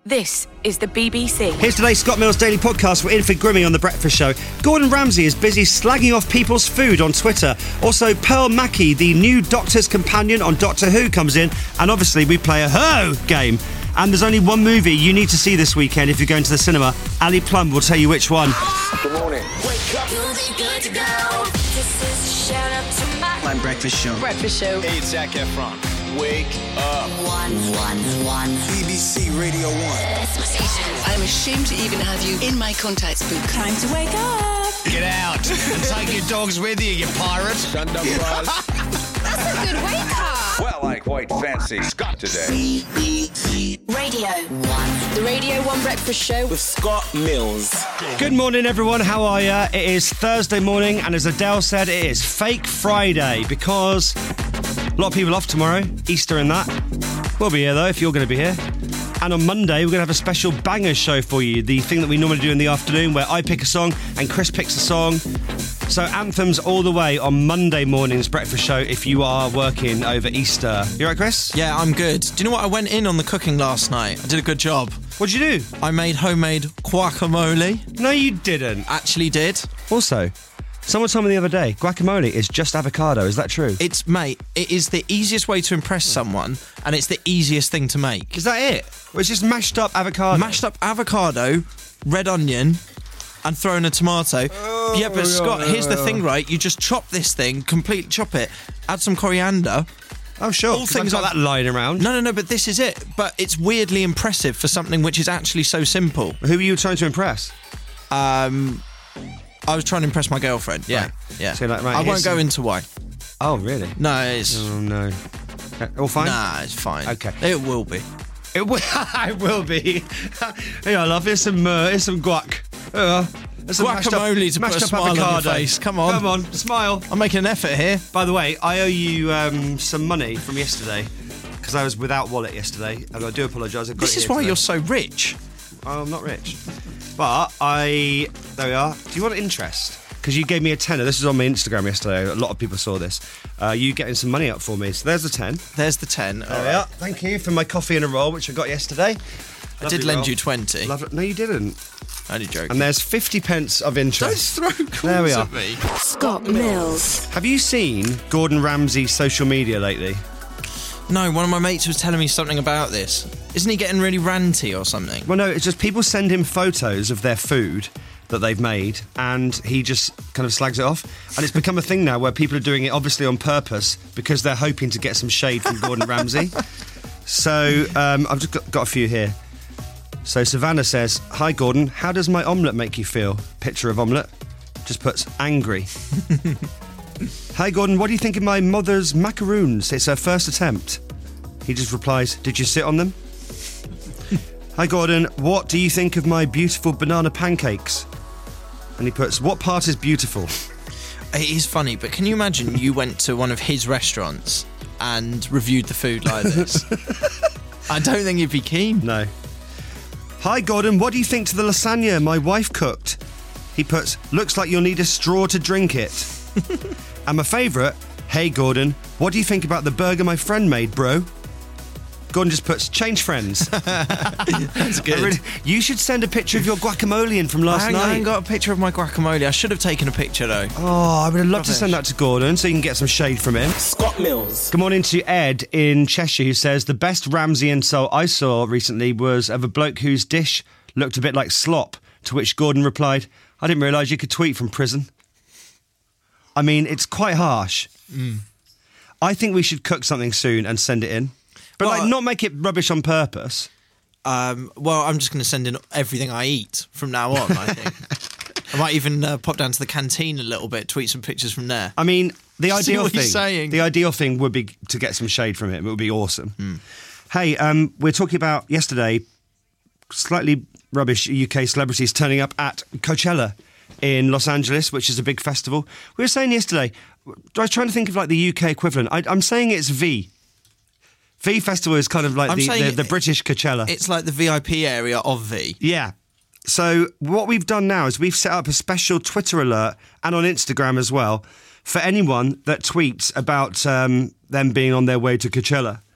This is the BBC. Here's today's Scott Mills Daily Podcast. We're in for Grimmy on The Breakfast Show. Gordon Ramsay is busy slagging off people's food on Twitter. Also, Pearl Mackie, the new Doctor's companion on Doctor Who, comes in. And obviously, we play a Ho game. And there's only one movie you need to see this weekend if you're going to the cinema. Ali Plumb will tell you which one. Good morning. Wake up. You'll be good to go. This is a shout out to my Breakfast Show. breakfast show. Hey, it's Zac Efron. Wake up. One. BBC Radio 1. That's my station. I'm ashamed to even have you in my contacts book. Time to wake up. Get out and take your dogs with you pirate. Shut up, bud. That's a good wake up. Well, I quite fancy Scott today. Radio 1. The Radio 1 breakfast show. With Scott Mills. Good morning, everyone. How are ya? It is Thursday morning, and as Adele said, it is Fake Friday because a lot of people off tomorrow, Easter and that. We'll be here, though, if you're going to be here. And on Monday, we're going to have a special bangers show for you, the thing that we normally do in the afternoon, where I pick a song and Chris picks a song. So anthems all the way on Monday morning's breakfast show if you are working over Easter. You all right, Chris? Yeah, I'm good. Do you know what? I went in on the cooking last night. I did a good job. What'd you do? I made homemade guacamole. No, you didn't. Actually did. Also, someone told me the other day, guacamole is just avocado. Is that true? It is the easiest way to impress someone, and it's the easiest thing to make. Is that it? Well, it's just mashed up avocado. Mashed up avocado, red onion, and throw in a tomato. Yeah, but Scott, here's the thing, right? You just chop this thing, completely chop it, add some coriander. Oh, sure. All things like that lying around. No, but this is it. But it's weirdly impressive for something which is actually so simple. Who were you trying to impress? I was trying to impress my girlfriend. Yeah, Right. yeah. So, like, right, I here's won't go some- into why. Oh, really? No, it's Oh, no. All fine? nah, it's fine. Okay. It will be. It will, it will be. Hey, I love. Here's some guac. There's some Guacamole to put a smile on your face. Come on. Come on, smile. I'm making an effort here. By the way, I owe you some money from yesterday because I was without wallet yesterday, and I do apologise. This is why you're so rich. Oh, I'm not rich. But there we are. Do you want interest? Because you gave me a tenner. This was on my Instagram yesterday. A lot of people saw this. You getting some money up for me. So there's the 10. There's the 10. There we are. Thank you for my coffee and a roll, which I got yesterday. I did lend you 20. No, you didn't. Only joking. And there's 50 pence of interest. Don't throw calls There we are. at me. Scott Mills. Have you seen Gordon Ramsay's social media lately? No, one of my mates was telling me something about this. Isn't he getting really ranty or something? Well, no, it's just people send him photos of their food that they've made, and he just kind of slags it off. And it's become a thing now where people are doing it obviously on purpose because they're hoping to get some shade from Gordon Ramsay. So I've just got a few here. So Savannah says, "Hi Gordon, how does my omelette make you feel?" Picture of omelette. Just puts angry. "Hi Gordon, what do you think of my mother's macaroons? It's her first attempt." He just replies, "Did you sit on them?" "Hi Gordon, what do you think of my beautiful banana pancakes?" And he puts, "What part is beautiful?" It is funny, but can you imagine you went to one of his restaurants and reviewed the food like this? I don't think you'd be keen. No. "Hi Gordon, what do you think to the lasagna my wife cooked?" He puts, "Looks like you'll need a straw to drink it." And my favourite, "Hey Gordon, what do you think about the burger my friend made, bro?" Gordon just puts, "Change friends." That's good. You should send a picture of your guacamole in from last I night. ain't got a picture of my guacamole. I should have taken a picture though. Oh, I would have loved to Rubbish. send that to Gordon so you can get some shade from him. Scott Mills. Good morning to Ed in Cheshire, who says, "The best Ramsay insult I saw recently was of a bloke whose dish looked a bit like slop," to which Gordon replied, "I didn't realise you could tweet from prison." I mean, it's quite harsh. I think we should cook something soon and send it in. But Well, not make it rubbish on purpose. Well, I'm just going to send in everything I eat from now on, I think. I might even pop down to the canteen a little bit, tweet some pictures from there. I mean, the See ideal what thing. he's saying. The ideal thing would be to get some shade from him. It would be awesome. Hey, we're talking about yesterday. Slightly rubbish UK celebrities turning up at Coachella in Los Angeles, which is a big festival. We were saying yesterday. I was trying to think of like the UK equivalent. I'm saying it's V. V Festival is kind of like the British Coachella. It's like the VIP area of V. Yeah. So what we've done now is we've set up a special Twitter alert and on Instagram as well for anyone that tweets about them being on their way to Coachella.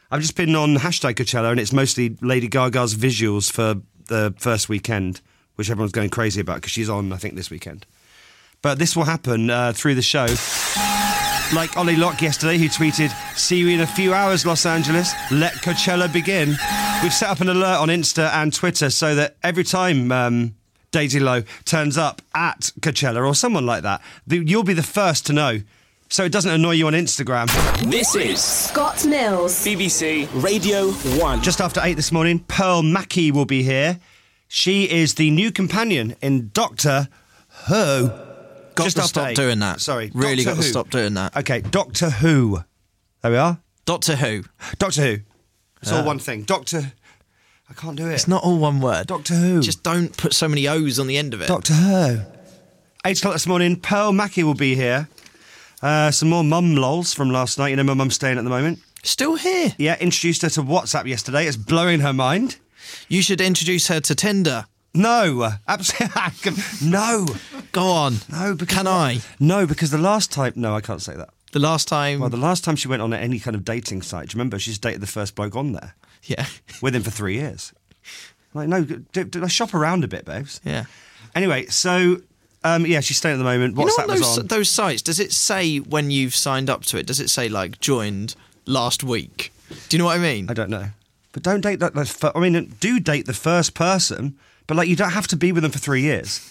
I've just been on hashtag Coachella, and it's mostly Lady Gaga's visuals for the first weekend, which everyone's going crazy about because she's on, I think, this weekend. But this will happen through the show. Like Ollie Locke yesterday, who tweeted, "See you in a few hours, Los Angeles. Let Coachella begin." We've set up an alert on Insta and Twitter so that every time Daisy Lowe turns up at Coachella or someone like that, you'll be the first to know. So it doesn't annoy you on Instagram. This is Scott Mills. BBC Radio 1. Just after 8 this morning, Pearl Mackie will be here. She is the new companion in Doctor Who. Got Just to after stop 8. doing that. Sorry. Really Doctor got to Who. stop doing that. Okay, Doctor Who. There we are. Doctor Who. Doctor Who. It's all one thing. Doctor... I can't do it. It's not all one word. Doctor Who. Just don't put so many O's on the end of it. Doctor Who. 8 o'clock this morning, Pearl Mackie will be here. Some more mum lols from last night. You know my mum's staying at the moment. Still here. Yeah, introduced her to WhatsApp yesterday. It's blowing her mind. You should introduce her to Tinder. No, absolutely. No. Go on. No, because... Can I? No, because the last time... No, I can't say that. The last time... Well, the last time she went on any kind of dating site, do you remember? She's dated the first bloke on there. Yeah. With him for 3 years. Like, no, did I shop around a bit, babes? Yeah. Anyway, so... yeah, she's staying at the moment. WhatsApp You know was on on. those sites, does it say when you've signed up to it, does it say, like, joined last week? Do you know what I mean? I don't know. But don't date that... I mean, do date the first person, but, like, you don't have to be with them for 3 years.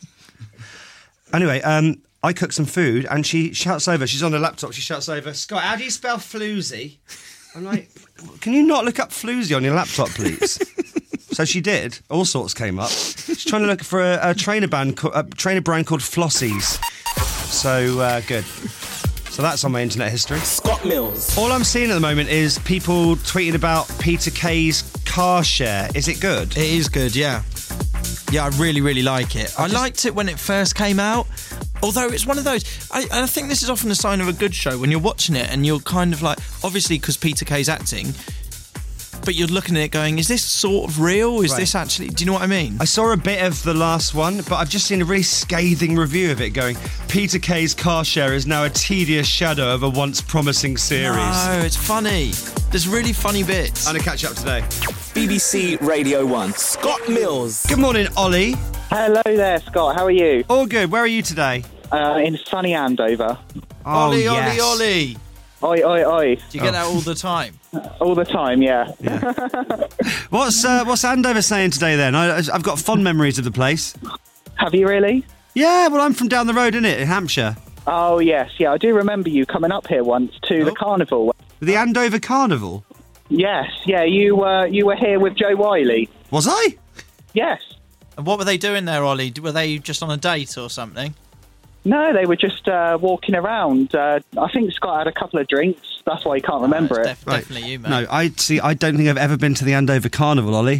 Anyway, I cook some food, and she shouts over. She's on her laptop. She shouts over, "Scott, how do you spell floozy?" I'm like, "Can you not look up floozy on your laptop, please?" So she did. All sorts came up. She's trying to look for a trainer brand called Flossies. So, good. So that's on my internet history. Scott Mills. All I'm seeing at the moment is people tweeting about Peter Kay's car share. Is it good? It is good, yeah. Yeah, I really, really like it. I liked it when it first came out, although it's one of those... I think this is often a sign of a good show, when you're watching it and you're kind of like... Obviously, because Peter Kay's acting... But you're looking at it going, is this sort of real? Is this actually... Do you know what I mean? I saw a bit of the last one, but I've just seen a really scathing review of it going, Peter Kay's car share is now a tedious shadow of a once promising series. No, it's funny. There's really funny bits. I'm going to catch up today. BBC Radio 1. Scott Mills. Good morning, Ollie. Hello there, Scott. How are you? All good. Where are you today? In sunny Andover. Oh, Ollie, yes. Ollie. Oi, oi, oi. Do you get that all the time? All the time, yeah. What's Andover saying today then? I've got fond memories of the place. Have you really? Yeah, well, I'm from down the road, innit, in Hampshire. Oh, yes, yeah. I do remember you coming up here once to the carnival. The Andover Carnival? Yes, yeah. You were here with Joe Wiley. Was I? Yes. And what were they doing there, Ollie? Were they just on a date or something? No, they were just walking around. I think Scott had a couple of drinks. That's why he can't remember it. Definitely you, mate. No, I don't think I've ever been to the Andover Carnival, Ollie.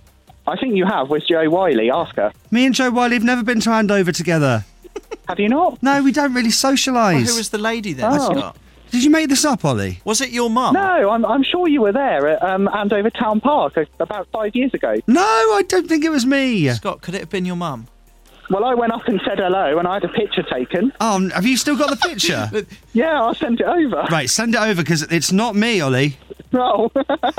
I think you have with Joe Wiley. Ask her. Me and Joe Wiley have never been to Andover together. Have you not? No, we don't really socialise. Who was the lady then, Oh. Scott? Did you make this up, Ollie? Was it your mum? No, I'm sure you were there at Andover Town Park about 5 years ago. No, I don't think it was me. Scott, could it have been your mum? Well, I went up and said hello, and I had a picture taken. Oh, have you still got the picture? Yeah, I'll send it over. Right, send it over, because it's not me, Ollie. No,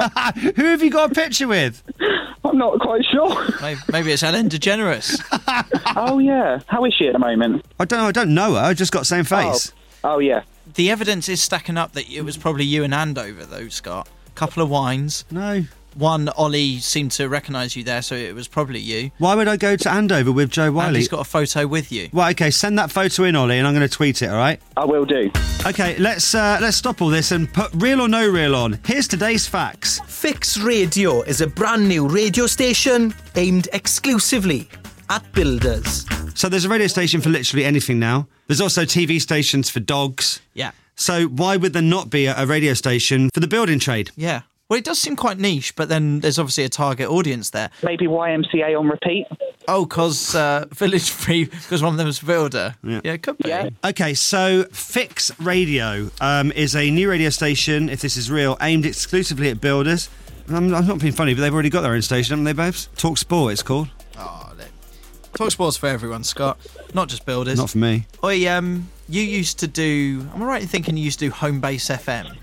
Who have you got a picture with? I'm not quite sure. Maybe it's Ellen DeGeneres. Oh, yeah. How is she at the moment? I don't know her. I just got the same face. Oh, yeah. The evidence is stacking up that it was probably you and Andover, though, Scott. Couple of wines. No. One, Ollie seemed to recognise you there, so it was probably you. Why would I go to Andover with Joe Wiley? And he's got a photo with you. Well, okay, send that photo in, Ollie, and I'm going to tweet it, all right? I will do. Okay, let's stop all this and put real or no real on. Here's today's facts. Fix Radio is a brand new radio station aimed exclusively at builders. So there's a radio station for literally anything now. There's also TV stations for dogs. Yeah. So why would there not be a radio station for the building trade? Yeah. Well, it does seem quite niche, but then there's obviously a target audience there. Maybe YMCA on repeat. Oh, because Village Free, because one of them was a builder. Yeah, it could be. Yeah. Okay, so Fix Radio is a new radio station, if this is real, aimed exclusively at builders. I'm not being funny, but they've already got their own station, haven't they, babes? Talk Sport, it's called. Oh, Talk Sport's for everyone, Scott. Not just builders. Not for me. Oi, you used to do... Am I right in thinking you used to do Home Base FM?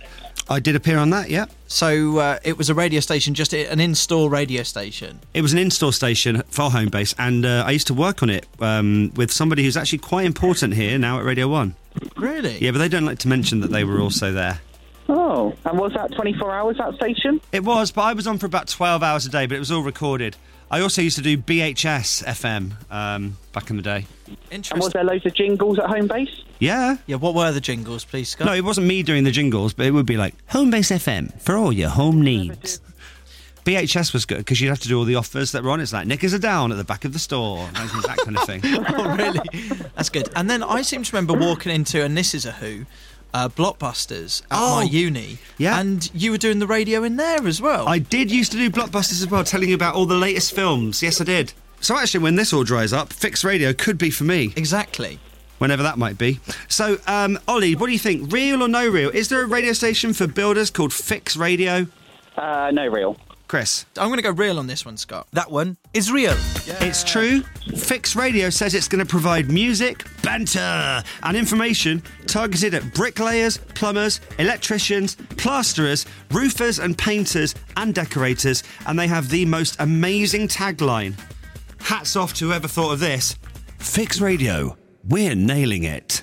I did appear on that, yeah. So it was a radio station, just an in-store radio station. It was an in-store station for Homebase, and I used to work on it with somebody who's actually quite important here now at Radio 1. Really? Yeah, but they don't like to mention that they were also there. Oh, and was that 24 hours, that station? It was, but I was on for about 12 hours a day, but it was all recorded. I also used to do BHS FM back in the day. Interesting. And was there loads of jingles at Homebase? Yeah. Yeah, what were the jingles, please, Scott? No, it wasn't me doing the jingles, but it would be like, Homebase FM, for all your home needs. BHS was good, because you'd have to do all the offers that were on. It's like, knickers are down at the back of the store, that kind of thing. Oh, really? That's good. And then I seem to remember walking into, and this is a who, Blockbusters at my uni. Yeah. And you were doing the radio in there as well. I did used to do Blockbusters as well, telling you about all the latest films. Yes, I did. So actually, when this all dries up, Fix Radio could be for me. Exactly. Whenever that might be. So, Ollie, what do you think? Real or no real? Is there a radio station for builders called Fix Radio? No real. Chris? I'm going to go real on this one, Scott. That one is real. Yeah. It's true. Fix Radio says it's going to provide music, banter, and information targeted at bricklayers, plumbers, electricians, plasterers, roofers and painters and decorators, and they have the most amazing tagline. Hats off to whoever thought of this. Fix Radio. We're nailing it.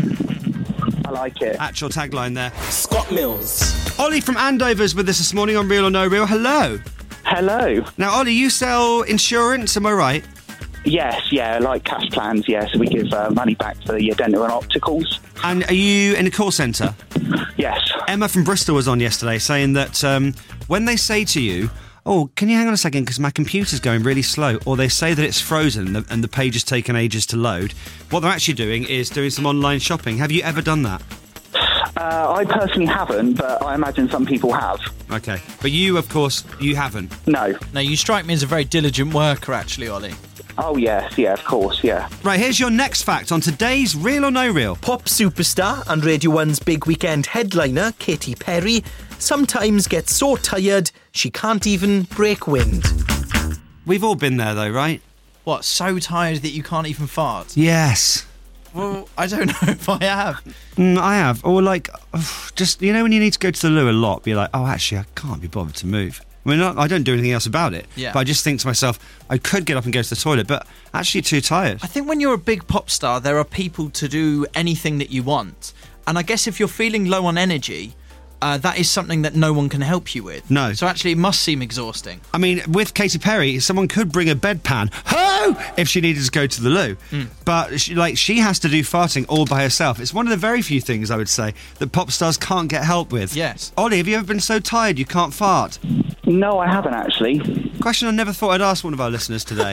I like it. Actual tagline there. Scott Mills. Ollie from Andover's with us this morning on Real or No Real. Hello. Hello. Now, Ollie, you sell insurance, am I right? Yes, yeah, like cash plans, yeah. So we give money back to your dental and opticals. And are you in a call centre? Yes. Emma from Bristol was on yesterday saying that when they say to you, oh, can you hang on a second because my computer's going really slow, or they say that it's frozen and the page has taken ages to load, what they're actually doing is doing some online shopping. Have you ever done that? I personally haven't, but I imagine some people have. Okay. But you, of course, you haven't. No. No, you strike me as a very diligent worker, actually, Ollie. Oh, yes, yeah, of course, yeah. Right, here's your next fact on today's Real or No Real. Pop superstar and Radio 1's big weekend headliner, Katy Perry, sometimes gets so tired she can't even break wind. We've all been there, though, right? What, so tired that you can't even fart? Yes. Well, I don't know if I have. I have. Or like, just, you know when you need to go to the loo a lot, be like, oh, actually, I can't be bothered to move. I mean, I don't do anything else about it. Yeah. But I just think to myself, I could get up and go to the toilet, but actually too tired. I think when you're a big pop star, there are people to do anything that you want. And I guess if you're feeling low on energy, that is something that no one can help you with. No. So actually, it must seem exhausting. I mean, with Katy Perry, someone could bring a bedpan, if she needed to go to the loo. But she has to do farting all by herself. It's one of the very few things, I would say, that pop stars can't get help with. Yes. Ollie, have you ever been so tired you can't fart? No, I haven't, actually. Question I never thought I'd ask one of our listeners today.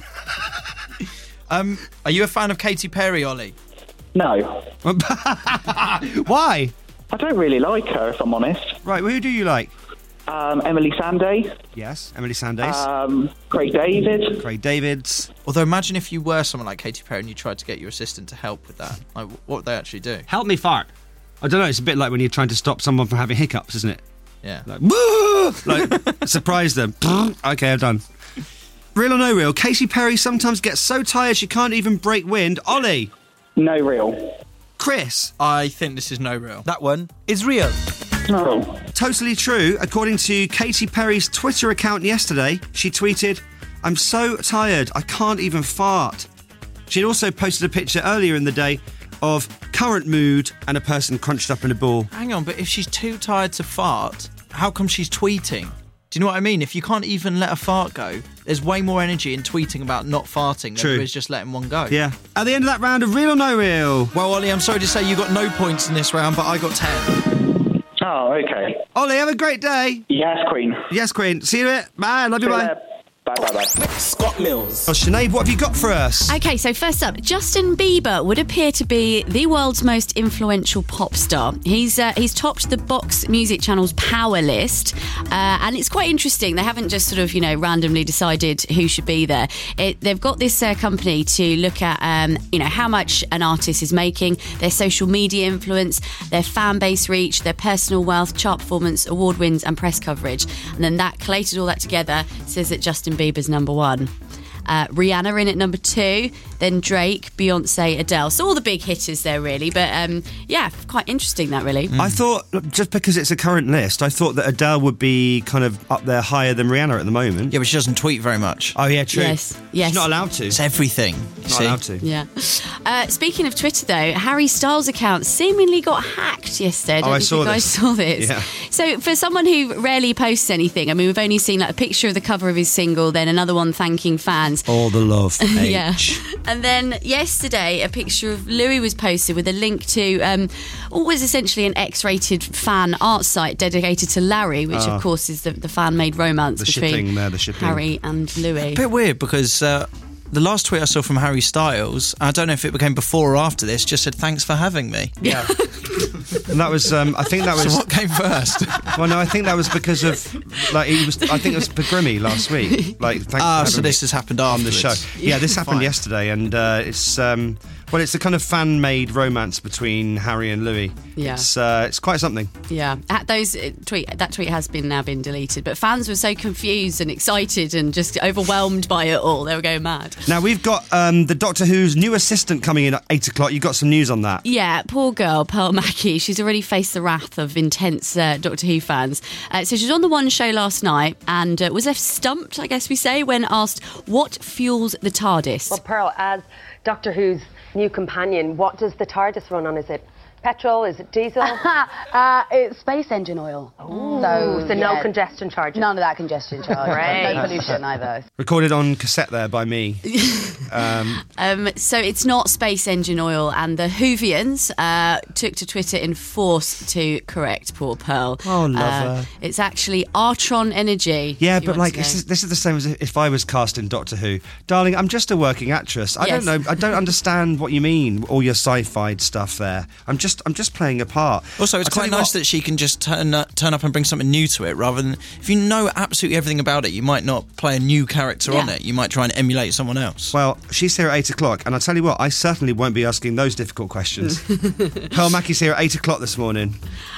Are you a fan of Katy Perry, Ollie? No. Why? I don't really like her, if I'm honest. Right, well, who do you like? Emily Sandé. Yes, Emily Sandé. Craig David. Craig Davids. Although imagine if you were someone like Katy Perry and you tried to get your assistant to help with that. Like, what would they actually do? Help me fart. I don't know, it's a bit like when you're trying to stop someone from having hiccups, isn't it? Yeah. Like, woo! Like, surprise them. Okay, I'm done. Real or no real? Katy Perry sometimes gets so tired she can't even break wind. Ollie. No real. Chris. I think this is no real. That one is real. No. Totally true. According to Katy Perry's Twitter account yesterday, she tweeted, "I'm so tired, I can't even fart." She'd also posted a picture earlier in the day of current mood and a person crunched up in a ball. Hang on, but if she's too tired to fart, how come she's tweeting? Do you know what I mean? If you can't even let a fart go, there's way more energy in tweeting about not farting than there is just letting one go. Yeah. At the end of that round of Real or No Real. Well, Ollie, I'm sorry to say you got no points in this round, but I got 10. Oh, okay. Ollie, have a great day. Yes, Queen. Yes, Queen. See you later. Bye. Love you. Bye. Bye. Scott Mills. Oh, Sinead, what have you got for us? Okay, so first up, Justin Bieber would appear to be the world's most influential pop star. He's topped the Box Music Channel's Power list, and it's quite interesting. They haven't just sort of, randomly decided who should be there. They've got this company to look at, how much an artist is making, their social media influence, their fan base reach, their personal wealth, chart performance, award wins, and press coverage. And then that collated all that together says that Justin Bieber's number one. Rihanna in at number 2, then Drake, Beyonce, Adele. So all the big hitters there, really. But yeah, quite interesting that, really. I thought, just because it's a current list, I thought that Adele would be kind of up there higher than Rihanna at the moment. Yeah, but she doesn't tweet very much. Oh, yeah, true. Yes. She's not allowed to. It's everything. Not allowed to. Yeah. Speaking of Twitter, though, Harry Styles' account seemingly got hacked yesterday. I don't think you guys saw this. Yeah. So for someone who rarely posts anything, I mean, we've only seen like a picture of the cover of his single, then another one thanking fans. All the love. Yeah. And then yesterday, a picture of Louis was posted with a link to what was essentially an X-rated fan art site dedicated to Larry, which of course is the fan-made romance between Harry and Louis. A bit weird because the last tweet I saw from Harry Styles, I don't know if it became before or after this, just said thanks for having me. Yeah. And that was, I think that was... So what came first? Well, no, I think that was because of, like, I think it was for Grimmy last week. Like, thanks for having so this has happened on the show. Yeah, this happened yesterday, and it's the kind of fan-made romance between Harry and Louis. Yeah. It's quite something. Yeah. That tweet has now been deleted, but fans were so confused and excited and just overwhelmed by it all. They were going mad. Now, we've got the Doctor Who's new assistant coming in at 8 o'clock. You've got some news on that. Yeah, poor girl, Pearl Mackie. She's already faced the wrath of intense Doctor Who fans. So she was on the One show last night and was left stumped, I guess we say, when asked what fuels the TARDIS. Well, Pearl, as Doctor Who's new companion, what does the TARDIS run on? Is it petrol? Is it diesel? It's space engine oil. So no congestion charges? None of that congestion charge. No pollution either. Recorded on cassette there by me. So it's not space engine oil, and the Whovians took to Twitter in force to correct poor Pearl. Oh, love her. It's actually Artron Energy. Yeah, but like this is the same as if I was cast in Doctor Who. Darling, I'm just a working actress. I don't know. I don't understand what you mean, all your sci-fi stuff there. I'm just playing a part. Also, it's quite nice that she can just turn up and bring something new to it, rather than, if you know absolutely everything about it, you might not play a new character on it. You might try and emulate someone else. Well, she's here at 8 o'clock, and I'll tell you what, I certainly won't be asking those difficult questions. Pearl Mackie's here at 8 o'clock this morning.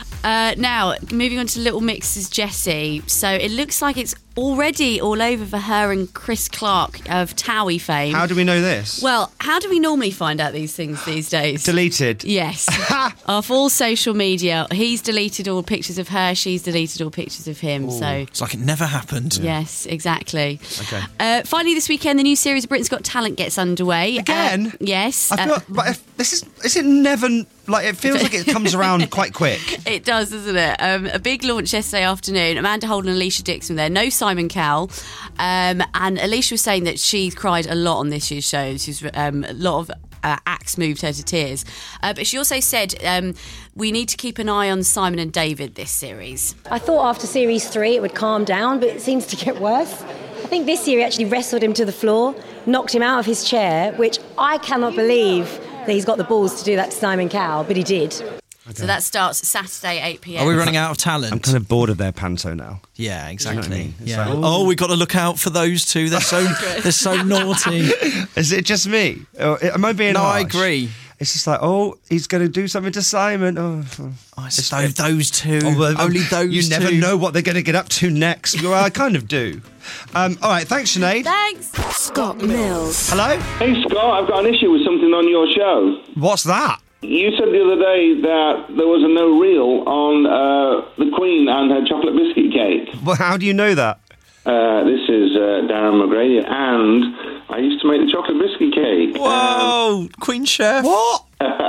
Now, moving on to Little Mix's Jessie. So it looks like it's already all over for her and Chris Clark of Towie fame. How do we know this? Well, how do we normally find out these things these days? Deleted. Yes. Off all social media. He's deleted all pictures of her, she's deleted all pictures of him. So it's like it never happened. Yes, exactly. Okay. Finally this weekend, the new series of Britain's Got Talent gets underway. Again? Yes. I feel like is it never... Like, it feels like it comes around quite quick. It does, doesn't it? A big launch yesterday afternoon. Amanda Holden and Alicia Dixon were there. No Simon Cowell. And Alicia was saying that she cried a lot on this year's show. She's a lot of acts moved her to tears. But she also said we need to keep an eye on Simon and David this series. I thought after series 3 it would calm down, but it seems to get worse. I think this year he actually wrestled him to the floor, knocked him out of his chair, which I cannot believe that he's got the balls to do that to Simon Cowell, but he did. Okay. So that starts Saturday, 8 p.m. Are we running out of talent? I'm kind of bored of their panto now. Yeah, exactly. You know what I mean? Yeah. Like, we've got to look out for those two. They're so naughty. Is it just me? Am I being harsh? I agree. It's just like, he's going to do something to Simon. It's those two. Only those two. You never know what they're going to get up to next. Well, I kind of do. All right, thanks, Sinead. Thanks. Scott Mills. Hello? Hey, Scott, I've got an issue with something on your show. What's that? You said the other day that there was a no reel on the Queen and her chocolate biscuit cake. Well, how do you know that? This is Darren McGrady, and I used to make the chocolate biscuit cake. Whoa, Queen Chef. What?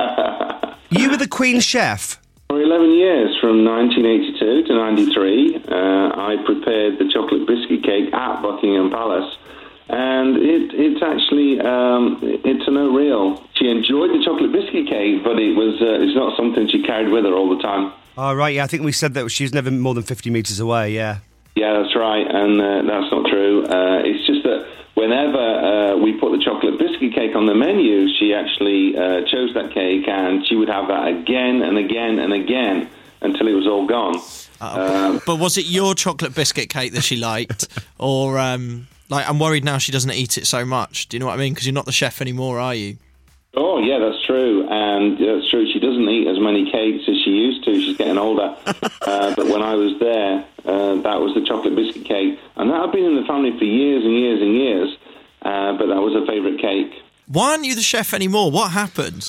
You were the Queen Chef? For 11 years, from 1982 to 93, I prepared the chocolate biscuit cake at Buckingham Palace. And it's actually it's a no real. She enjoyed the chocolate biscuit cake, but it's not something she carried with her all the time. Oh, right, yeah, I think we said that she was never more than 50 metres away, yeah. Yeah, that's right, and that's not true. It's just that whenever we put the chocolate biscuit cake on the menu, she actually chose that cake, and she would have that again and again and again until it was all gone. But was it your chocolate biscuit cake that she liked, or... I'm worried now she doesn't eat it so much. Do you know what I mean? Because you're not the chef anymore, are you? Oh, yeah, that's true. And that's true. She doesn't eat as many cakes as she used to. She's getting older. But when I was there, that was the chocolate biscuit cake. And that had been in the family for years and years and years. but that was her favourite cake. Why aren't you the chef anymore? What happened?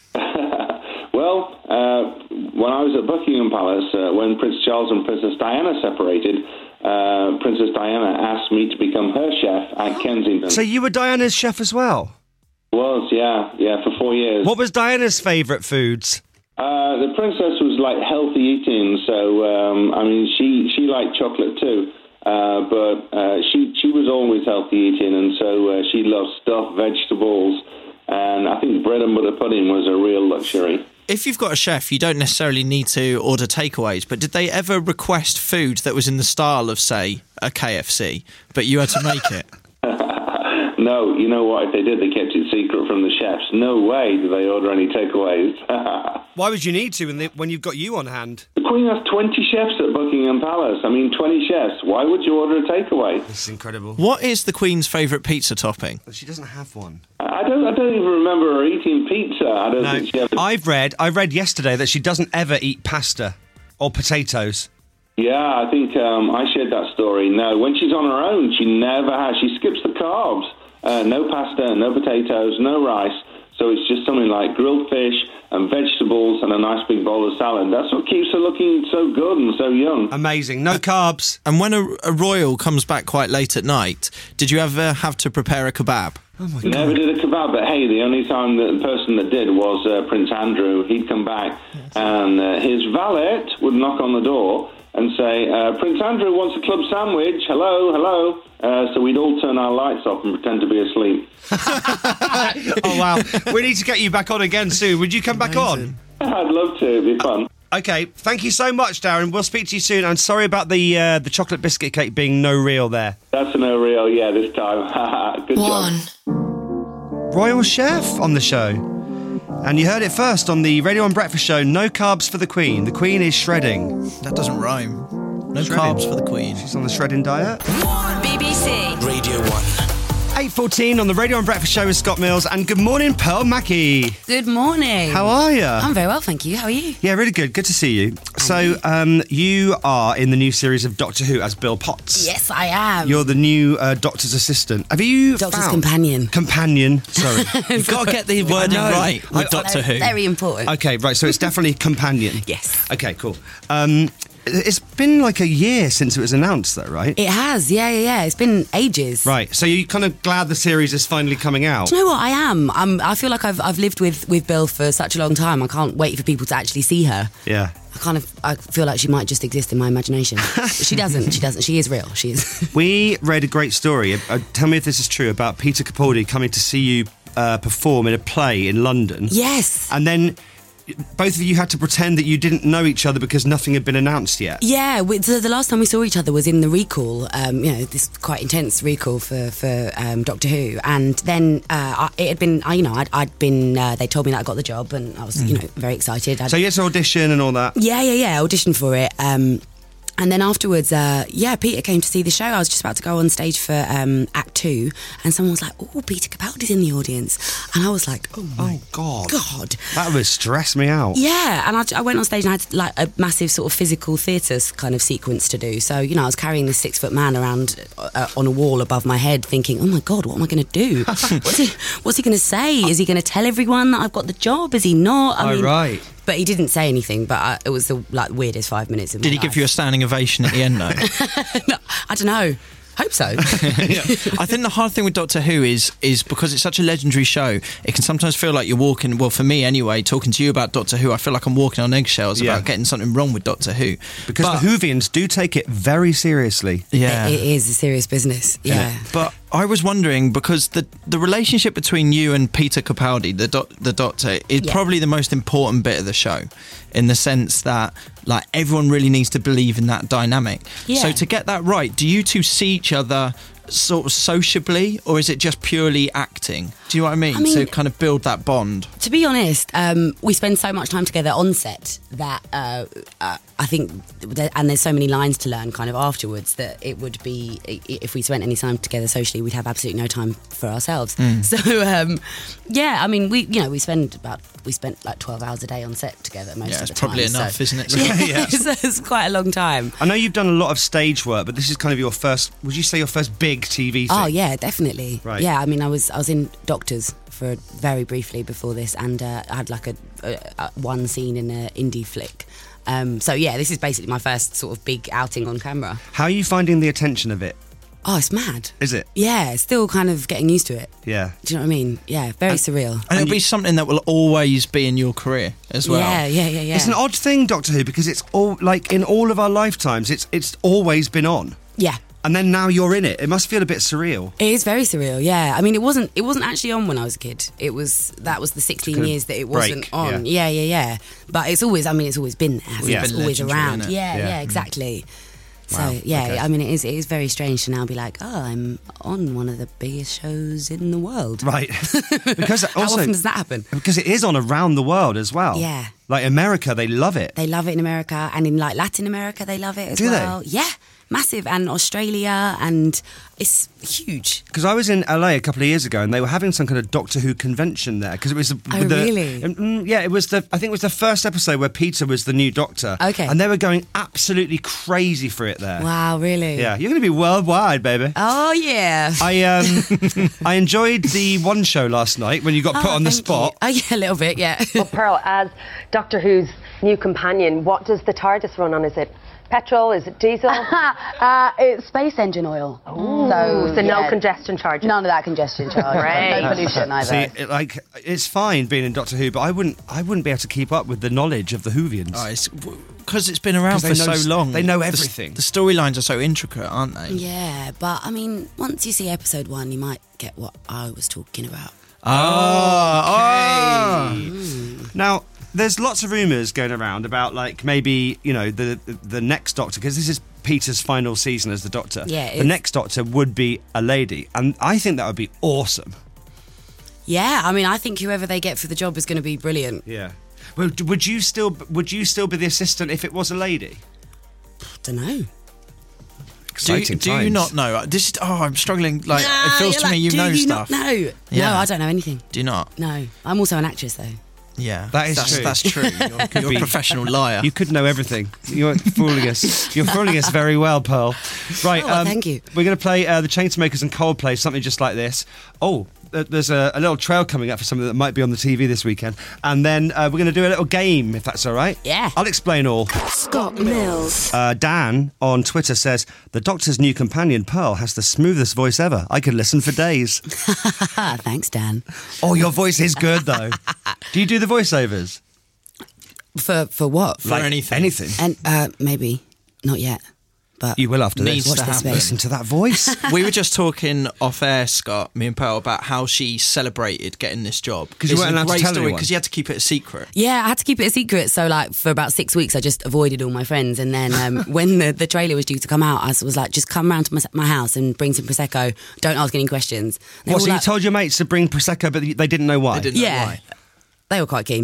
Well, when I was at Buckingham Palace, when Prince Charles and Princess Diana separated, Princess Diana asked me to become her chef at Kensington. So you were Diana's chef as well? Was, yeah, for 4 years. What was Diana's favourite foods? The princess was like healthy eating, so I mean, she liked chocolate too, but she was always healthy eating, and so she loved stuffed vegetables, and I think bread and butter pudding was a real luxury. If you've got a chef, you don't necessarily need to order takeaways, but did they ever request food that was in the style of, say, a KFC, but you had to make it? No, you know what? If they did, they kept it secret from the chefs. No way do they order any takeaways. Why would you need to when you've got you on hand? The Queen has 20 chefs at Buckingham Palace. I mean, 20 chefs. Why would you order a takeaway? This is incredible. What is the Queen's favourite pizza topping? She doesn't have one. I don't even remember her eating pizza. I don't think she ever... I read yesterday that she doesn't ever eat pasta or potatoes. Yeah, I think I shared that story. No, when she's on her own, she never has. She skips the carbs. No pasta, no potatoes, no rice. So it's just something like grilled fish and vegetables and a nice big bowl of salad. That's what keeps her looking so good and so young. Amazing. No carbs. And when a royal comes back quite late at night, did you ever have to prepare a kebab? Oh my God. Never did a kebab, but hey, the only time the person that did was Prince Andrew. He'd come back and his valet would knock on the door and say, Prince Andrew wants a club sandwich. Hello, hello. So we'd all turn our lights off and pretend to be asleep. Oh, wow. We need to get you back on again soon. Would you come back on? I'd love to. It'd be fun. Okay, thank you so much, Darren. We'll speak to you soon. I'm sorry about the chocolate biscuit cake being no real there. That's a no real, yeah, this time. Good job. Royal Chef on the show. And you heard it first on the Radio 1 Breakfast Show. No carbs for the Queen. The Queen is shredding. That doesn't rhyme. No carbs for the Queen. She's on the shredding diet. BBC Radio 1. 8:14 on the Radio 1 Breakfast Show with Scott Mills. And good morning, Pearl Mackie. Good morning. How are you? I'm very well, thank you. How are you? Yeah, really good. Good to see you. So, you are in the new series of Doctor Who as Bill Potts. Yes, I am. You're the new Doctor's assistant. Have you Doctor's found... companion. Sorry. You've got to get the wording right with Doctor Who. Very important. Okay, right. So it's definitely companion. Yes. Okay, cool. It's been like a year since it was announced, though, right? It has, yeah. It's been ages. Right. So you're kind of glad the series is finally coming out? Do you know what? I am. I feel like I've lived with Bill for such a long time. I can't wait for people to actually see her. Yeah. I feel like she might just exist in my imagination. But she doesn't. She is real. She is. We read a great story. Tell me if this is true, about Peter Capaldi coming to see you perform in a play in London. Yes. And then both of you had to pretend that you didn't know each other because nothing had been announced yet. Yeah, so the last time we saw each other was in the recall, this quite intense recall for Doctor Who. And then it had been, I'd been, they told me that I got the job and I was, very excited. So you had to audition and all that? Yeah, auditioned for it. And then afterwards, Peter came to see the show. I was just about to go on stage for Act 2, and someone was like, "Oh, Peter Capaldi's in the audience," and I was like, "Oh my God, that would stress me out." Yeah, and I went on stage and I had like a massive sort of physical theatre kind of sequence to do. So I was carrying this 6-foot man around on a wall above my head, thinking, "Oh my God, what am I going to do? What's he going to say? Is he going to tell everyone that I've got the job? Is he not?" I mean, right. But he didn't say anything, but it was the weirdest 5 minutes of my life. Did he give you a standing ovation at the end, though? No, I don't know. Hope so. I think the hard thing with Doctor Who is because it's such a legendary show, it can sometimes feel like you're walking, well, for me anyway, talking to you about Doctor Who, I feel like I'm walking on eggshells about getting something wrong with Doctor Who. Because the Whovians do take it very seriously. Yeah. It is a serious business, yeah. But I was wondering, because the relationship between you and Peter Capaldi, the Doctor, is probably the most important bit of the show, in the sense that like everyone really needs to believe in that dynamic. Yeah. So to get that right, do you two see each other sort of sociably, or is it just purely acting? Do you know what I mean? To kind of build that bond. To be honest, we spend so much time together on set that I think, and there's so many lines to learn kind of afterwards, that it would be, if we spent any time together socially, we'd have absolutely no time for ourselves. So we spent like 12 hours a day on set together most of the time. Yeah, it's probably enough, isn't it? So it's quite a long time. I know you've done a lot of stage work, but this is kind of your first, would you say your first big big TV thing. Oh yeah, definitely. Right. Yeah, I mean, I was in Doctors for very briefly before this, and I had like a one scene in an indie flick. So yeah, this is basically my first sort of big outing on camera. How are you finding the attention of it? Oh, it's mad. Is it? Yeah, still kind of getting used to it. Yeah. Do you know what I mean? Yeah, very surreal. And it'll be something that will always be in your career as well. Yeah. It's an odd thing, Doctor Who, because it's all like in all of our lifetimes, it's always been on. Yeah. And then now you're in it. It must feel a bit surreal. It is very surreal, yeah. I mean, it wasn't actually on when I was a kid. That was the 16 years that it wasn't on. Yeah. But it's always been there. It's always around. Yeah, exactly. So okay. I mean, it is very strange to now be like, oh, I'm on one of the biggest shows in the world. Right. Because how also, often does that happen? Because it is on around the world as well. Yeah. Like America, they love it. They love it in America, and in like Latin America, they love it as well. Do they? Yeah. Massive, and Australia, and it's huge. Because I was in LA a couple of years ago, and they were having some kind of Doctor Who convention there. Because it was really? Yeah, it was I think it was the first episode where Peter was the new Doctor. Okay. And they were going absolutely crazy for it there. Wow, really? Yeah, you're going to be worldwide, baby. Oh yeah. I enjoyed the one show last night when you got put on the spot. Oh yeah, a little bit, yeah. Well, Pearl, as Doctor Who's new companion, what does the TARDIS run on? Is it petrol? Is it diesel? It's space engine oil. So no congestion charges? None of that congestion charge. Great. No pollution either. See, it's fine being in Doctor Who, but I wouldn't be able to keep up with the knowledge of the Whovians. Oh, because it's been around for so long. They know everything. The storylines are so intricate, aren't they? Yeah, but I mean, once you see episode 1, you might get what I was talking about. Now, there's lots of rumours going around about, like, maybe, you know, the next Doctor, because this is Peter's final season as the Doctor. Yeah, the next Doctor would be a lady, and I think that would be awesome. Yeah, I mean, I think whoever they get for the job is going to be brilliant. Yeah. Well, would you still be the assistant if it was a lady? Don't know. Do you not know? I'm struggling. Like, it feels to me you know stuff. No, Yeah. no, I don't know anything. Do you not? No, I'm also an actress though. Yeah, that's true. That's true. You're a professional liar. You could know everything. You're fooling us. You're fooling us very well, Pearl. Right. Thank you. We're going to play the Chainsmokers and Coldplay, something just like this. Oh, there's a little trail coming up for something that might be on the TV this weekend, and then we're going to do a little game, if that's all right. Yeah. I'll explain all. Scott Mills. Dan on Twitter says the Doctor's new companion Pearl has the smoothest voice ever. I could listen for days. Thanks, Dan. Oh, your voice is good though. Do you do the voiceovers? For what? For anything. Anything. And maybe not yet. But you will after Needs this. to Watch this happen. space. Listen to that voice. We were just talking off air, Scott, me and Pearl, about how she celebrated getting this job. Because you weren't allowed to tell anyone. Because you had to keep it a secret. Yeah, I had to keep it a secret. So, like, for about 6 weeks, I just avoided all my friends. And then when the trailer was due to come out, I was like, just come round to my house and bring some Prosecco. Don't ask any questions. What, so you told your mates to bring Prosecco, but they didn't know why? They didn't know why. They were quite keen.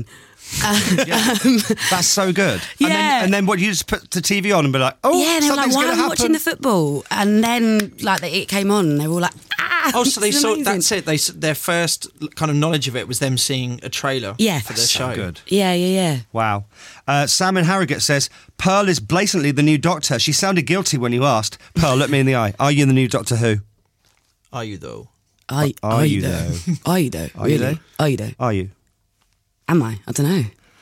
That's so good. Yeah. And then what, you just put the TV on and be like, oh, yeah, and they were like, something's why going are to we happen? watching the football? And then, like, it came on and they were all like, Oh, so they this is saw, amazing. that's it. Their first kind of knowledge of it was them seeing a trailer for their That's show. so good. Yeah. Wow. Sam in Harrogate says, Pearl is blatantly the new Doctor. She sounded guilty when you asked. Pearl, look me in the eye. Are you the new Doctor Who? Are you, though? Are you though? Are you though? Are you Really? though? Are you though? Are you? Am I? I don't know.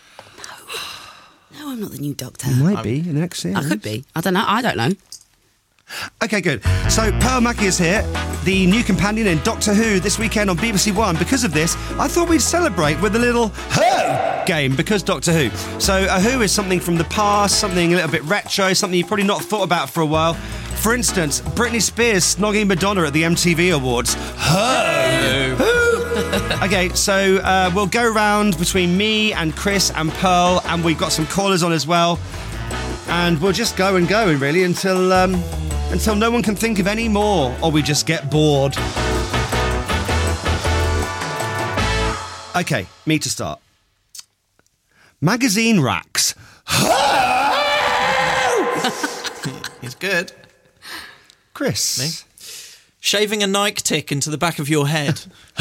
No, I'm not the new Doctor. You might be in the next series. I could be. I don't know. I don't know. Okay, good. So Pearl Mackie is here, the new companion in Doctor Who this weekend on BBC One. Because of this, I thought we'd celebrate with a little Who game, because Doctor Who. So a Who is something from the past, something a little bit retro, something you've probably not thought about for a while. For instance, Britney Spears snogging Madonna at the MTV Awards. Who? Okay, so we'll go round between me and Chris and Pearl, and we've got some callers on as well. And we'll just go and go, really, until no one can think of any more, or we just get bored. Okay, me to start. Magazine racks. He's good. Chris. Me? Shaving a Nike tick into the back of your head.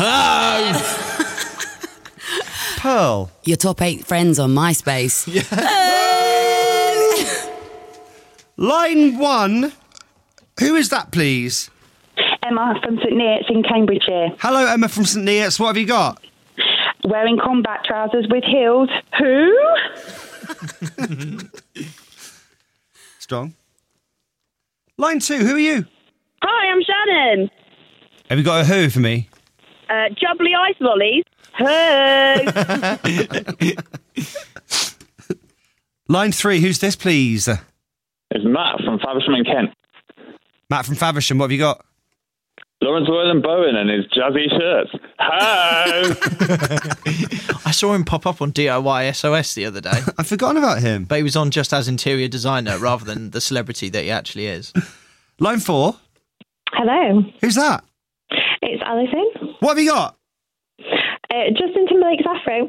Pearl. Your top 8 friends on MySpace. Line 1. Who is that, please? Emma from St Neots in Cambridgeshire. Hello, Emma from St Neots. What have you got? Wearing combat trousers with heels. Who? Strong. Line 2, who are you? Hi, I'm Shannon. Have you got a who for me? Jubbly Ice Lollies. Hey. Line 3, who's this, please? It's Matt from Faversham in Kent. Matt from Faversham, what have you got? Lawrence Royland Bowen and his jazzy shirts. Hi! I saw him pop up on DIY SOS the other day. I've forgotten about him. But he was on just as interior designer rather than the celebrity that he actually is. Line 4. Hello. Who's that? It's Alison. What have you got? Justin Timberlake's Afro.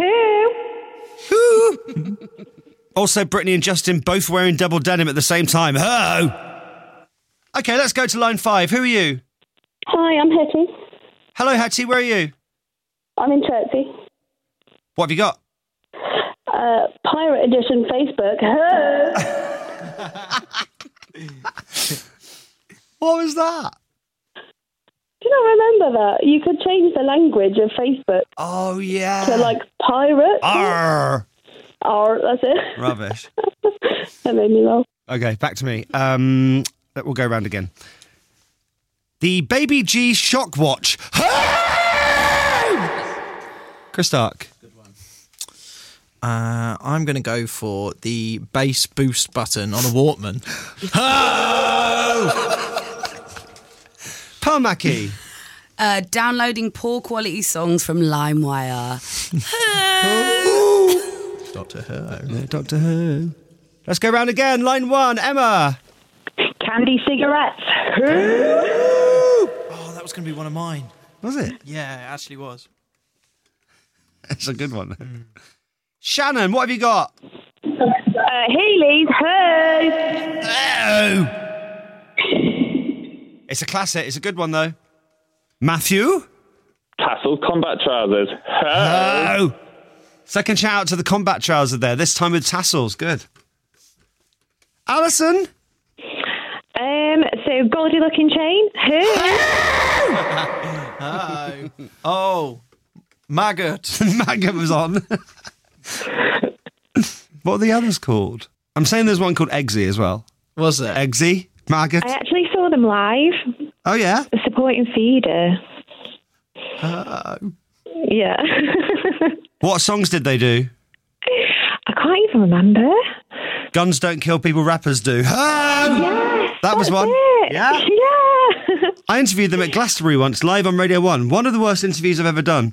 Who? Also, Brittany and Justin both wearing double denim at the same time. Ho! Okay, let's go to line 5. Who are you? Hi, I'm Hetty. Hello, Hetty. Where are you? I'm in Chertsey. What have you got? Pirate Edition Facebook. What was that? Do you not remember that? You could change the language of Facebook. Oh, yeah. To, like, pirate. Arr. Arr, that's it. Rubbish. That made me laugh. Okay, back to me. We'll go round again. The Baby G Shock Watch. Chris Stark. Good one. I'm going to go for the bass boost button on a Walkman. Pearl Mackie. Downloading poor quality songs from LimeWire. Doctor Who. Yeah, Doctor Who. Let's go round again. Line 1, Emma. Candy cigarettes. Oh, that was going to be one of mine. Was it? Yeah, it actually was. It's a good one. Shannon, what have you got? Heelys. Hey. Oh. It's a classic. It's a good one, though. Matthew? Tassel combat trousers. Oh. Second shout out to the combat trouser there, this time with tassels. Good. Alison? So gaudy looking chain. Oh. Maggot. Maggot was on. What are the others called? I'm saying there's one called Eggsy as well. Was there? Eggsy? Maggot? I actually saw them live. Oh, yeah? The Supporting Feeder. Yeah. What songs did they do? I can't even remember. Guns Don't Kill People, Rappers Do. Yes, that was one. It. Yeah. Yeah. I interviewed them at Glastonbury once, live on Radio 1. One of the worst interviews I've ever done.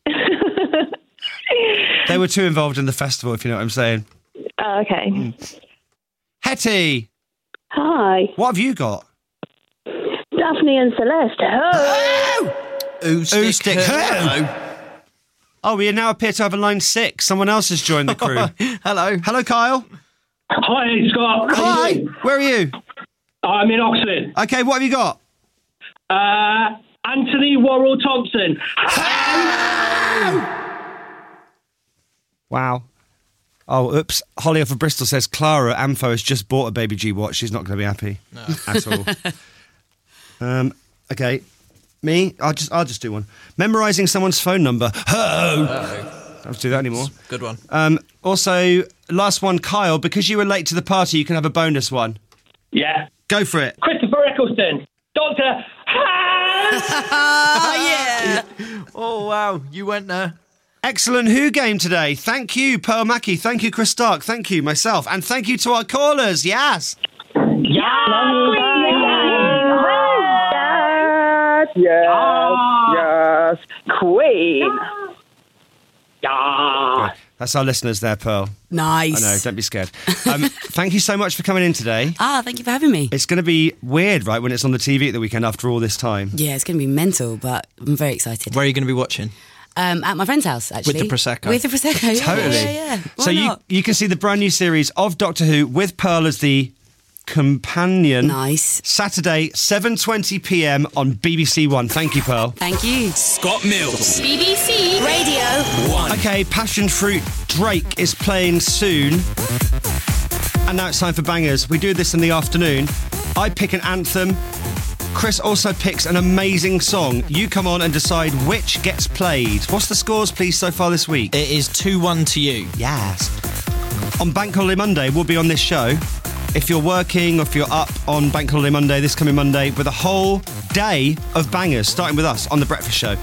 They were too involved in the festival, if you know what I'm saying. Oh, okay. Hetty. Hi. What have you got? Daphne and Celeste. Ooh, stick who? Oh, we now appear to have a line 6. Someone else has joined the crew. Hello. Hello, Kyle. Hi, Scott. Hi. Where are you? I'm in Oxford. Okay, what have you got? Anthony Worrell Thompson. Wow. Oh, oops. Holly off of Bristol says Clara Amfo has just bought a Baby G watch. She's not going to be happy at all. Okay. Me? I'll just do one. Memorising someone's phone number. Ho! I don't have to do that anymore. Good one. Also, last one, Kyle. Because you were late to the party, you can have a bonus one. Yeah. Go for it. Christopher Eccleston. Doctor. Yeah. Oh, wow. You went there. Excellent Who game today. Thank you, Pearl Mackie. Thank you, Chris Stark. Thank you, myself. And thank you to our callers. Yes. Yes. Queen. Good. That's our listeners there, Pearl. Nice. I know, don't be scared. Thank you so much for coming in today. Thank you for having me. It's going to be weird, right, when it's on the TV at the weekend after all this time. Yeah, it's going to be mental, but I'm very excited. Where are you going to be watching? At my friend's house, actually. With the Prosecco. With the Prosecco, yeah. Totally. Yeah. So you can see the brand new series of Doctor Who with Pearl as the companion. Nice. Saturday, 7:20 p.m. on BBC One. Thank you, Pearl. Thank you. Scott Mills. BBC Radio 1. Okay, Passion Fruit Drake is playing soon. And now it's time for bangers. We do this in the afternoon. I pick an anthem. Chris also picks an amazing song. You come on and decide which gets played. What's the scores, please, so far this week? It is 2-1 to you. Yes. On Bank Holiday Monday, we'll be on this show. If you're working or if you're up on Bank Holiday Monday, this coming Monday, with a whole day of bangers, starting with us on The Breakfast Show.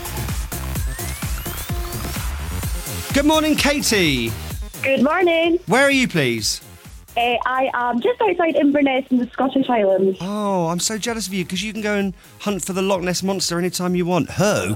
Good morning, Katie. Good morning. Where are you, please? I am just outside Inverness in the Scottish Highlands. Oh, I'm so jealous of you because you can go and hunt for the Loch Ness Monster anytime you want. Ho!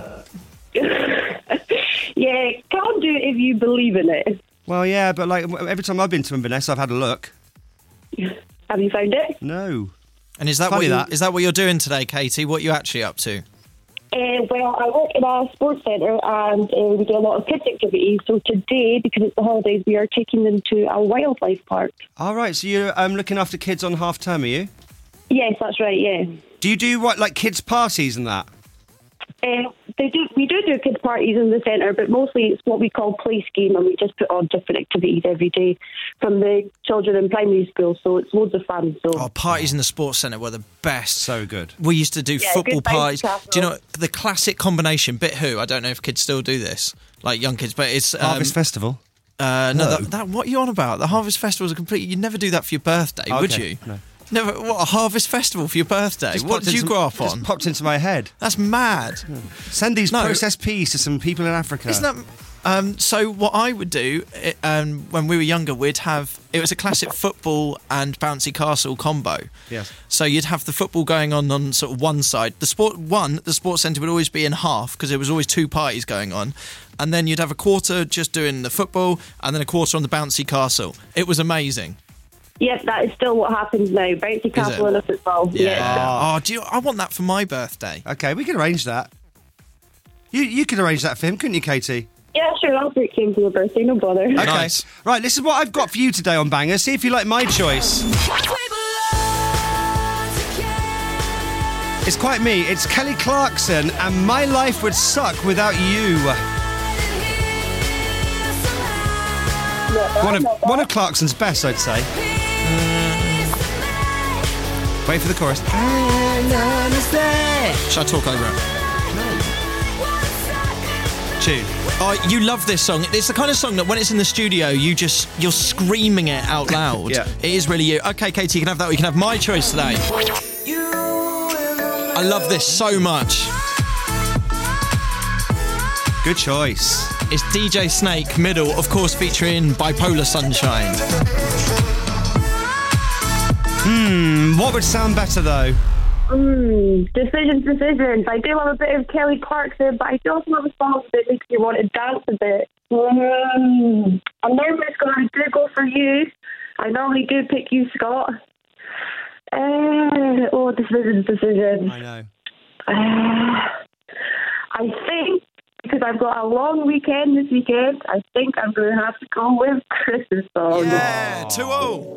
Yeah, can't do it if you believe in it. Well, yeah, but like every time I've been to Inverness, I've had a look. Have you found it? No. And is that what you're doing today, Katie? What are you actually up to? Well, I work in a sports centre and we do a lot of kids activities. So today, because it's the holidays, we are taking them to a wildlife park. All right, so you're looking after kids on half term, are you? Yes, that's right, yeah. Do you do what, like kids' parties and that? We do kids' parties in the centre, but mostly it's what we call play scheme, and we just put on different activities every day from the children in primary school, so it's loads of fun. So. Oh, parties in the sports centre were the best. So good. We used to do football parties. Do you know the classic combination? Bit Who? I don't know if kids still do this, like young kids, but it's Harvest Festival. No, that what are you on about? The Harvest Festival is a complete. You'd never do that for your birthday, would you? No. Never. What, a Harvest Festival for your birthday? What did you grow up on? Just popped into my head. That's mad. Send these processed peas to some people in Africa. Isn't that? So what I would do when we were younger, it was a classic football and bouncy castle combo. Yes. So you'd have the football going on sort of one side. The sports centre would always be in half because there was always two parties going on. And then you'd have a quarter just doing the football and then a quarter on the bouncy castle. It was amazing. Yep, that is still what happens now. Bouncy castle and a football. Yeah. I want that for my birthday. Okay, we can arrange that. You could arrange that for him, couldn't you, Katie? Yeah, sure, I'll break him for your birthday, no bother. Okay. Nice. Right, this is what I've got for you today on Bangers. See if you like my choice. It's quite me. It's Kelly Clarkson and My Life Would Suck Without You. One of Clarkson's best, I'd say. Wait for the chorus. Shall I talk over it? Tune. Oh, you love this song. It's the kind of song that when it's in the studio, you're screaming it out loud. Yeah. It is really you. Okay, Katie, you can have that. You can have my choice today. I love this so much. Good choice. It's DJ Snake, Middle, of course, featuring Bipolar Sunshine. What would sound better, though? Decisions. I do love a bit of Kelly Clarkson, but I do also love a song that makes you want to dance a bit. I'm nervous because I do go for you. I normally do pick you, Scott. Decisions. I know. I think, because I've got a long weekend this weekend, I think I'm going to have to go with Chris's song. Yeah, 2-0.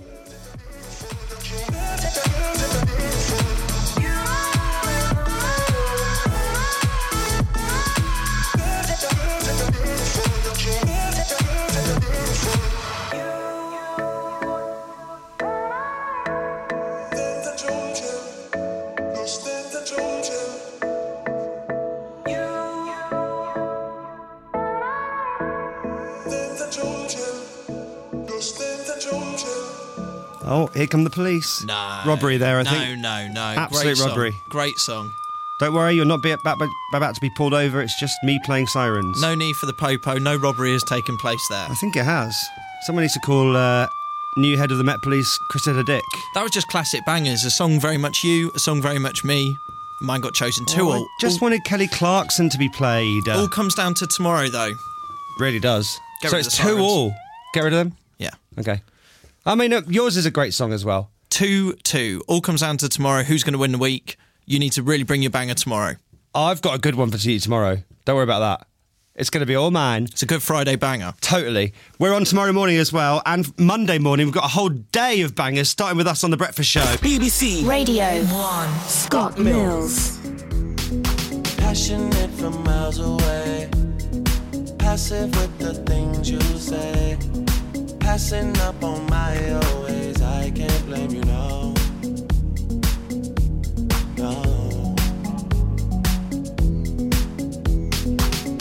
Oh, here come the police. No. Robbery there, I think. No. Absolute robbery. Great song. Don't worry, you're not about to be pulled over. It's just me playing sirens. No need for the popo. No robbery has taken place there. I think it has. Someone needs to call new head of the Met Police, Chrisetta Dick. That was just classic bangers. A song very much you, a song very much me. Mine got chosen 2-all. I just wanted Kelly Clarkson to be played. All comes down to tomorrow, though. Really does. Get so rid it's of the sirens. 2-all. Get rid of them? Yeah. Okay. I mean, yours is a great song as well. 2-2. All comes down to tomorrow. Who's going to win the week? You need to really bring your banger tomorrow. I've got a good one for you tomorrow. Don't worry about that. It's going to be all mine. It's a good Friday banger. Totally. We're on tomorrow morning as well. And Monday morning, we've got a whole day of bangers, starting with us on The Breakfast Show. BBC Radio 1. Scott Mills. Passionate from miles away. Passive with the things you say. Passing up on my always. I can't blame you, no.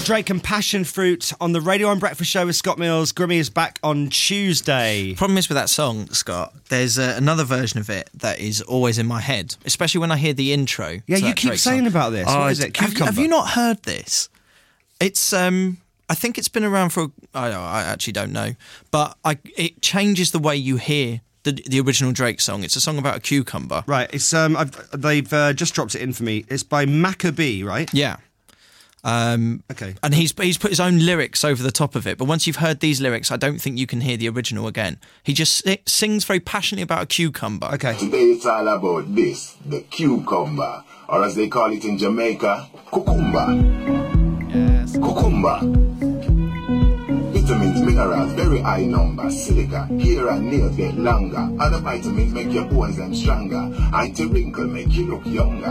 Drake and Passion Fruit on the Radio 1 Breakfast Show with Scott Mills. Grimmy is back on Tuesday. Problem is with that song, Scott, there's another version of it that is always in my head, especially when I hear the intro. Yeah, to you that keep Drake saying song. about this. What is it? Cucumber? Have you not heard this? It's I think it's been around for I actually don't know, but it changes the way you hear the original Drake song. It's a song about a cucumber. Right. It's they've just dropped it in for me. It's by Maccabee, right? Yeah. Okay. And he's put his own lyrics over the top of it, but once you've heard these lyrics, I don't think you can hear the original again. He just sings very passionately about a cucumber. Okay. Today it's all about this, the cucumber, or as they call it in Jamaica, cucumba. Yes. Cucumba. Vitamins, minerals, very high number. Silica, hair and nails get longer. Other vitamins make your bones them stronger. Anti-wrinkle make you look younger.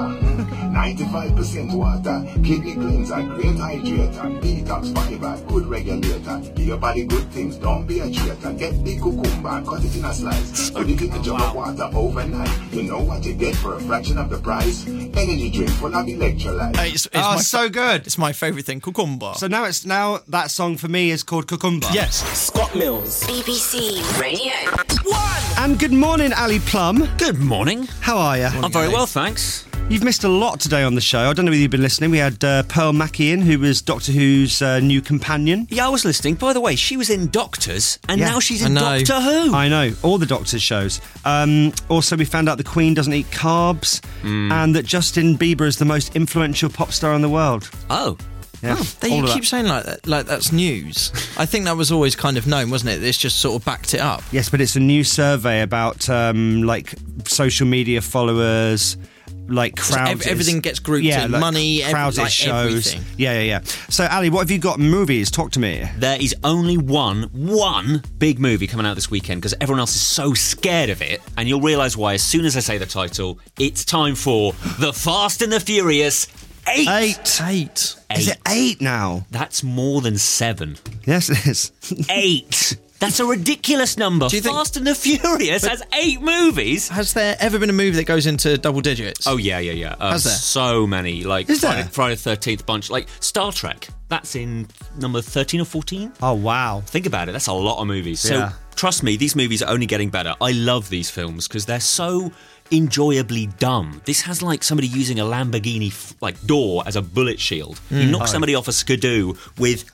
95% water, kidney cleanser, great hydrator, detox fiber, good regulator. Give your body good things, don't be a traitor. Get the cucumber, cut it in a slice. Put it in a jug of water overnight. You know what you get for a fraction of the price? Energy drink full of electrolytes. It's so good. It's my favourite thing, cucumber. So now that song for me is called Cucumber. Yes. Scott Mills. BBC Radio 1. And good morning, Ali Plum. Good morning. How are you? I'm very well, thanks. You've missed a lot today on the show. I don't know whether you've been listening. We had Pearl Mackie in, who was Doctor Who's new companion. Yeah, I was listening. By the way, she was in Doctors, and now she's in I know. Doctor Who. I know, all the Doctors shows. Also, we found out the Queen doesn't eat carbs, and that Justin Bieber is the most influential pop star in the world. Oh. Yeah, You keep saying like that's news. I think that was always kind of known, wasn't it? It's just sort of backed it up. Yes, but it's a new survey about like social media followers, like crowds. So everything gets grouped in. Like money, crowds, like shows. everything. Yeah. So, Ali, what have you got? Movies? Talk to me. There is only one big movie coming out this weekend because everyone else is so scared of it, and you'll realise why as soon as I say the title. It's time for The Fast and the Furious 8. 8. Is it 8 now? That's more than 7. Yes, it is. 8. That's a ridiculous number. Do you think Fast and the Furious has 8 movies? Has there ever been a movie that goes into double digits? Oh, yeah. Has there? So many. Like Is there? Friday the 13th bunch. Like Star Trek. That's in number 13 or 14. Oh, wow. Think about it. That's a lot of movies. Yeah. So trust me, these movies are only getting better. I love these films because they're so enjoyably dumb. This has like somebody using a Lamborghini door as a bullet shield. You knock somebody off a skidoo with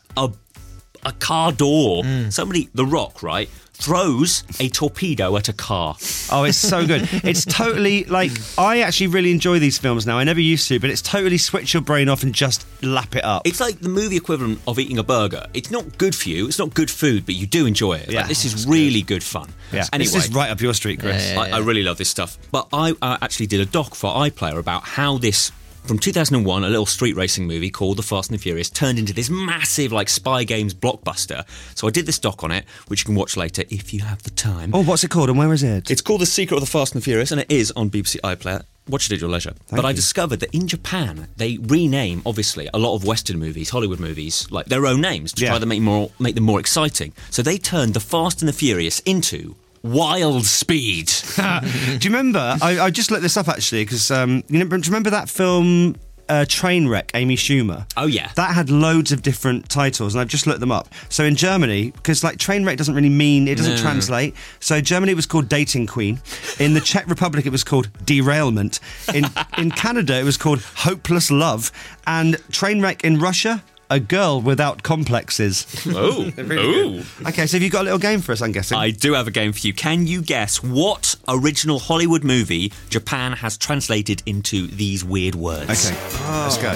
a car door. Somebody, The Rock, right, throws a torpedo at a car. Oh, it's so good. It's totally, I actually really enjoy these films now. I never used to, but it's totally switch your brain off and just lap it up. It's like the movie equivalent of eating a burger. It's not good for you, it's not good food, but you do enjoy it. Yeah, this is really good fun. Yeah. Anyway, This is right up your street, Chris. I really love this stuff. But I actually did a doc for iPlayer about how this, from 2001, a little street racing movie called The Fast and the Furious, turned into this massive, spy games blockbuster. So I did this doc on it, which you can watch later if you have the time. Oh, what's it called and where is it? It's called The Secret of the Fast and the Furious, and it is on BBC iPlayer. Watch it at your leisure. Thank I you. discovered that in Japan, they rename, obviously, a lot of Western movies, Hollywood movies, like their own names to try to make them more exciting. So they turned The Fast and the Furious into Wild Speed. Do you remember? I just looked this up actually because do you remember that film Trainwreck, Amy Schumer? Oh yeah, that had loads of different titles, and I've just looked them up. So in Germany, because Trainwreck doesn't really mean it doesn't translate. So Germany was called Dating Queen. In the Czech Republic, it was called Derailment. In Canada, it was called Hopeless Love, and Trainwreck in Russia. A Girl Without Complexes. Oh. Really okay, so have you got a little game for us, I'm guessing? I do have a game for you. Can you guess what original Hollywood movie Japan has translated into these weird words? Okay, let's go.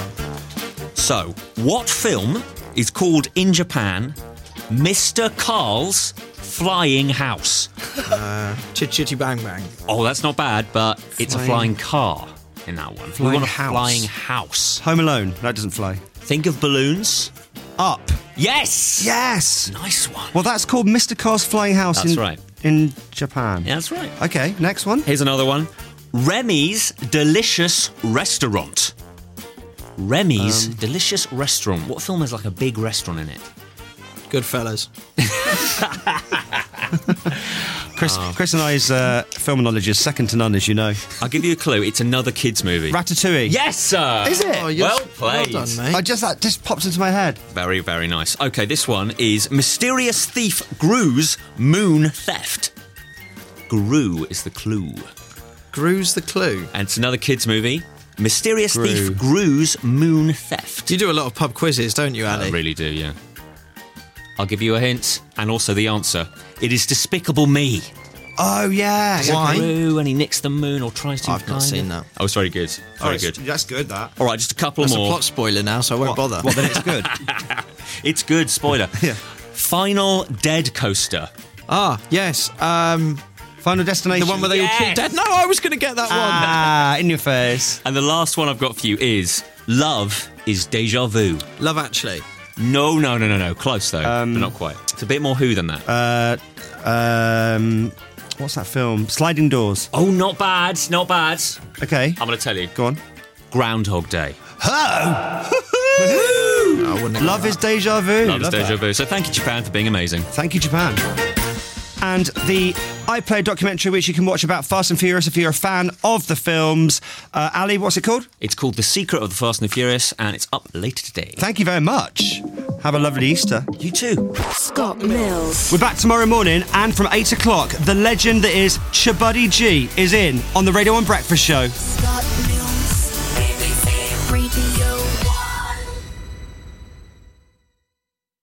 So, what film is called in Japan Mr. Carl's Flying House? Chitty Bang Bang. Oh, that's not bad, but it's a flying car in that one. Flying we want a house. flying house. Home Alone, that doesn't fly. Think of balloons. Up. Yes! Yes! Nice one. Well, that's called Mr. Carl's Flying House That's right. in Japan. Yeah, that's right. Okay, next one. Here's another one. Remy's Delicious Restaurant. Remy's Delicious Restaurant. What film has a big restaurant in it? Goodfellas. Chris and I's film knowledge is second to none, as you know. I'll give you a clue. It's another kids' movie. Ratatouille. Yes, sir. Is it? Oh, well played. Well done, mate. That just pops into my head. Very, very nice. Okay, this one is Mysterious Thief Gru's Moon Theft. Gru is the clue. Gru's the clue. And it's another kids' movie. Mysterious Thief Gru's Moon Theft. You do a lot of pub quizzes, don't you, Ali? I really do, yeah. I'll give you a hint and also the answer. It is Despicable Me. Oh, yeah. Why? Gru and he nicks the moon or tries to. I've not seen that. Oh, it's very good. Very good. That's good, that. All right, just a couple That's more. a plot spoiler now, so I won't bother. Well, then it's good. It's good, spoiler. Yeah. Final Dead Coaster. Ah, yes. Final Destination. The one where they all keep dead. No, I was going to get that one. Ah, in your face. And the last one I've got for you is Love is Deja Vu. Love Actually. No. Close, though, but not quite. It's a bit more Who than that. What's that film? Sliding Doors. Oh, not bad. Okay. I'm going to tell you. Go on. Groundhog Day. Love is Deja Vu. Love is Deja Vu. So thank you, Japan, for being amazing. Thank you, Japan. And the iPlayer documentary, which you can watch about Fast and Furious if you're a fan of the films. Ali, what's it called? It's called The Secret of the Fast and the Furious, and it's up later today. Thank you very much. Have a lovely Easter. You too. Scott Mills. We're back tomorrow morning, and from 8 o'clock, the legend that is Chabuddy G is in on the Radio 1 Breakfast Show. Scott